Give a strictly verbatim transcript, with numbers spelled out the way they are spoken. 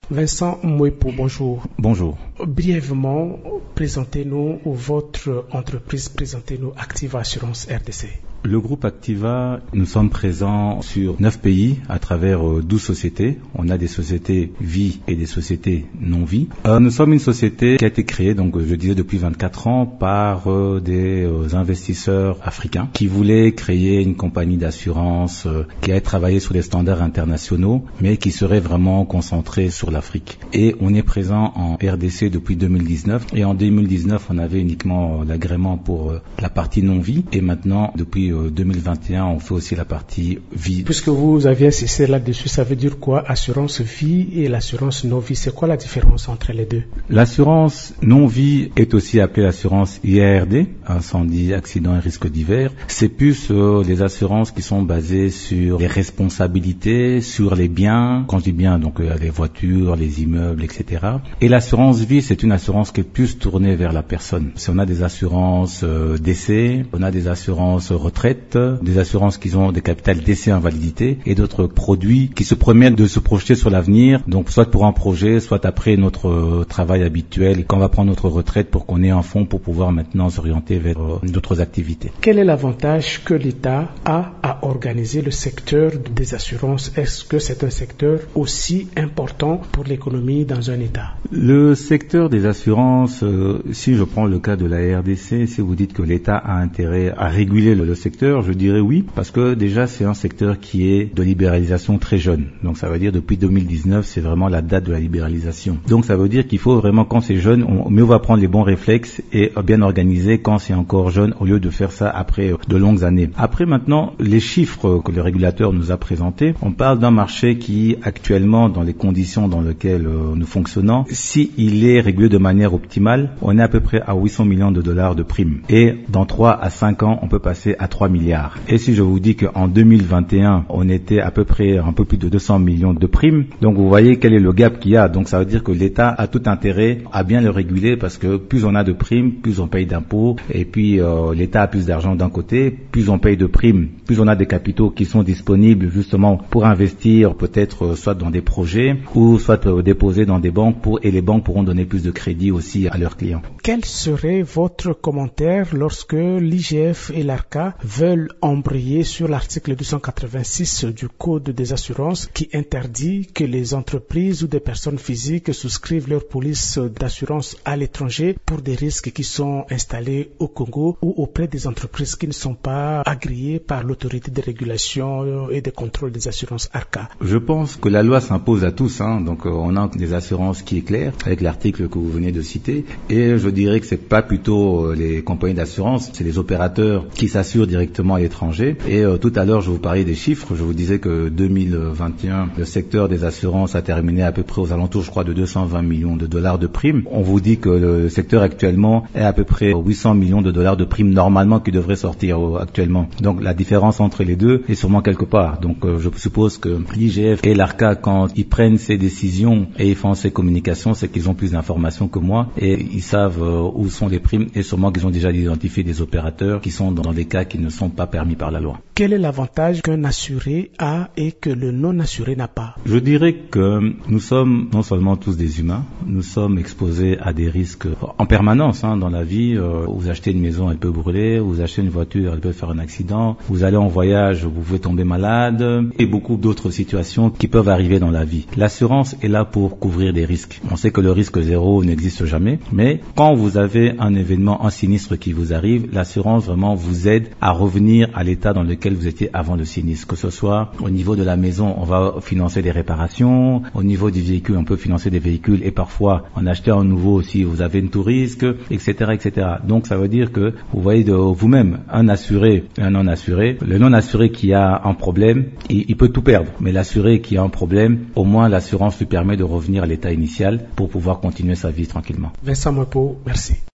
Vincent Mouepo, bonjour. Bonjour. Brièvement, présentez-nous votre entreprise, présentez-nous Activa Assurance R D C. Le groupe Activa, nous sommes présents sur neuf pays à travers douze sociétés. On a des sociétés vie et des sociétés non-vie. Euh, nous sommes une société qui a été créée, donc je disais depuis vingt-quatre ans, par euh, des euh, investisseurs africains qui voulaient créer une compagnie d'assurance euh, qui allait travailler sur les standards internationaux, mais qui serait vraiment concentrée sur l'Afrique. Et on est présent en R D C depuis deux mille dix-neuf. Et en deux mille dix-neuf, on avait uniquement euh, l'agrément pour euh, la partie non-vie. Et maintenant, depuis deux mille vingt et un, on fait aussi la partie vie. Puisque vous aviez insisté là-dessus, ça veut dire quoi, assurance vie et l'assurance non-vie? C'est quoi la différence entre les deux? L'assurance non-vie est aussi appelée l'assurance I A R D, incendie, accident et risques divers. C'est plus euh, les assurances qui sont basées sur les responsabilités, sur les biens, quand je dis bien, donc euh, les voitures, les immeubles, et cetera. Et l'assurance vie, c'est une assurance qui est plus tournée vers la personne. Si on a des assurances euh, décès, on a des assurances retraite, des assurances qui ont des capitales décès invalidité et d'autres produits qui se permettent de se projeter sur l'avenir, donc soit pour un projet, soit après notre euh, travail habituel, quand on va prendre notre retraite pour qu'on ait un fonds pour pouvoir maintenant s'orienter vers euh, d'autres activités. Quel est l'avantage que l'État a à organiser le secteur des assurances? Est-ce que c'est un secteur aussi important pour l'économie dans un État? Le secteur des assurances, euh, si je prends le cas de la R D C, si vous dites que l'État a intérêt à réguler le, le secteur, je dirais oui, parce que déjà c'est un secteur qui est de libéralisation très jeune. Donc ça veut dire depuis deux mille dix-neuf, c'est vraiment la date de la libéralisation. Donc ça veut dire qu'il faut vraiment, quand c'est jeune, on, mieux on va prendre les bons réflexes et bien organiser quand c'est encore jeune, au lieu de faire ça après de longues années. Après maintenant, les chiffres que le régulateur nous a présentés, on parle d'un marché qui actuellement, dans les conditions dans lesquelles euh, nous fonctionnons, si il est régulé de manière optimale, on est à peu près à huit cents millions de dollars de primes. Et dans trois à cinq ans, on peut passer à trois milliards. Et si je vous dis qu'en deux mille vingt et un, on était à peu près un peu plus de deux cents millions de primes, donc vous voyez quel est le gap qu'il y a. Donc ça veut dire que l'État a tout intérêt à bien le réguler, parce que plus on a de primes, plus on paye d'impôts, et puis euh, l'État a plus d'argent d'un côté, plus on paye de primes, plus on a des capitaux qui sont disponibles justement pour investir peut-être euh, soit dans des projets ou soit euh, déposer dans des banques, pour, et les banques pourront donner plus de crédit aussi à leurs clients. Quel serait votre commentaire lorsque l'I G F et l'ARCA veulent embrayer sur l'article deux cent quatre-vingt-six du Code des assurances qui interdit que les entreprises ou des personnes physiques souscrivent leur police d'assurance à l'étranger pour des risques qui sont installés au Congo ou auprès des entreprises qui ne sont pas agréées par l'autorité de régulation et de contrôle des assurances ARCA? Je pense que la loi s'impose à tous, hein. Donc euh, on a des assurances qui est claire avec l'article que vous venez de citer, et je dirais que c'est pas plutôt euh, les compagnies d'assurance, c'est les opérateurs qui s'assurent directement à l'étranger. Et euh, tout à l'heure, je vous parlais des chiffres. Je vous disais que deux mille vingt et un, le secteur des assurances a terminé à peu près aux alentours, je crois, de deux cent vingt millions de dollars de primes. On vous dit que le secteur actuellement est à peu près huit cents millions de dollars de primes normalement qui devraient sortir euh, actuellement. Donc la différence entre les deux est sûrement quelque part. Donc euh, je suppose que l'I G F et l'ARCA, quand ils prennent ces décisions et ils font ces communications, c'est qu'ils ont plus d'informations que moi et ils savent euh, où sont les primes, et sûrement qu'ils ont déjà identifié des opérateurs qui sont dans des cas qui ne sont pas permis par la loi. Quel est l'avantage qu'un assuré a et que le non-assuré n'a pas? Je dirais que nous sommes non seulement tous des humains, nous sommes exposés à des risques en permanence hein, dans la vie. Euh, vous achetez une maison, elle peut brûler, vous achetez une voiture, elle peut faire un accident, vous allez en voyage, vous pouvez tomber malade, et beaucoup d'autres situations qui peuvent arriver dans la vie. L'assurance est là pour couvrir des risques. On sait que le risque zéro n'existe jamais, mais quand vous avez un événement, un sinistre qui vous arrive, l'assurance vraiment vous aide à revenir à l'état dans lequel vous étiez avant le sinistre. Que ce soit au niveau de la maison, on va financer des réparations, au niveau du véhicule, on peut financer des véhicules, et parfois en acheter un nouveau aussi, vous avez un tout risque, et cetera, et cetera. Donc ça veut dire que vous voyez de vous-même un assuré et un non assuré. Le non assuré qui a un problème, il, il peut tout perdre, mais l'assuré qui a un problème, au moins l'assurance lui permet de revenir à l'état initial pour pouvoir continuer sa vie tranquillement. Vincent Mouepo, merci.